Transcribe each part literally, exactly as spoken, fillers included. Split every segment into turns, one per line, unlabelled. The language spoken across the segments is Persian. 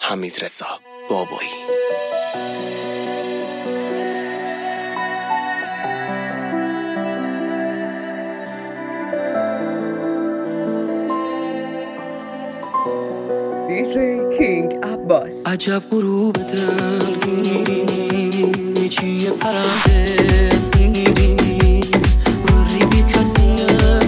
حمیدرضا بابایی.
دیجی کینگ عباس.
عجب غروب دلگیری چیه پرنده سیری وری بی کسی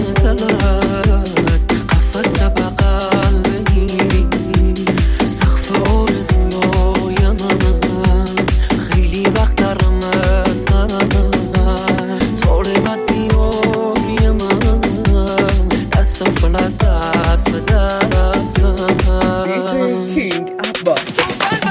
دلت قفص بقل بگیری سقف آرزوی من خیلی وقت در رمسن طالبت بیاری من دست فلت دست به دست
کینگ عباس.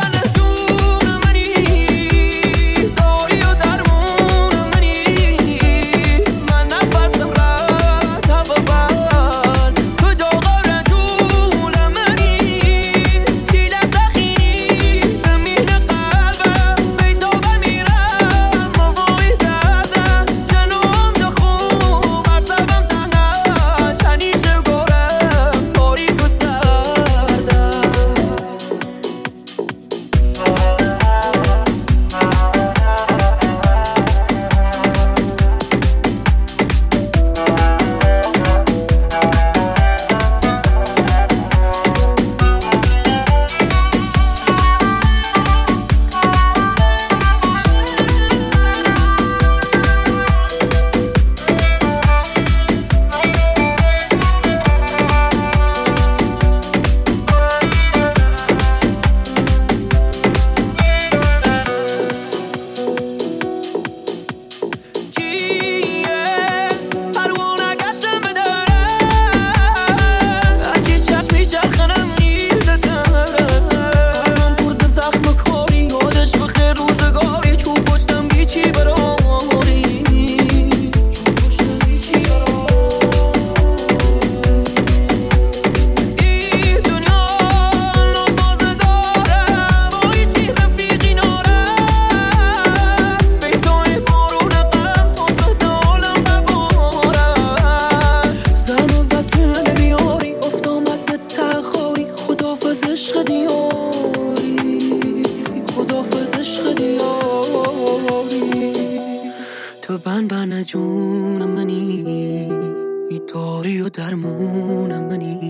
تو بن بن جون منی داری و درمون منی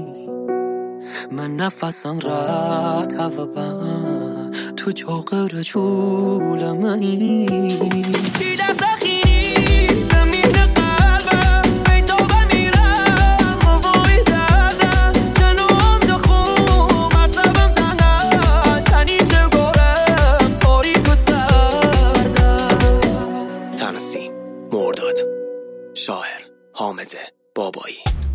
من نفسم رات هوا بن تو جوق رجول منی چی دست خیلی زمین قلبم بیتو بمیرم موای دردم جنوم دخوم مرسبم تنها تنیش گورم تاریک و سردم.
تنسیم مرداد. شاعر حامد بابایی.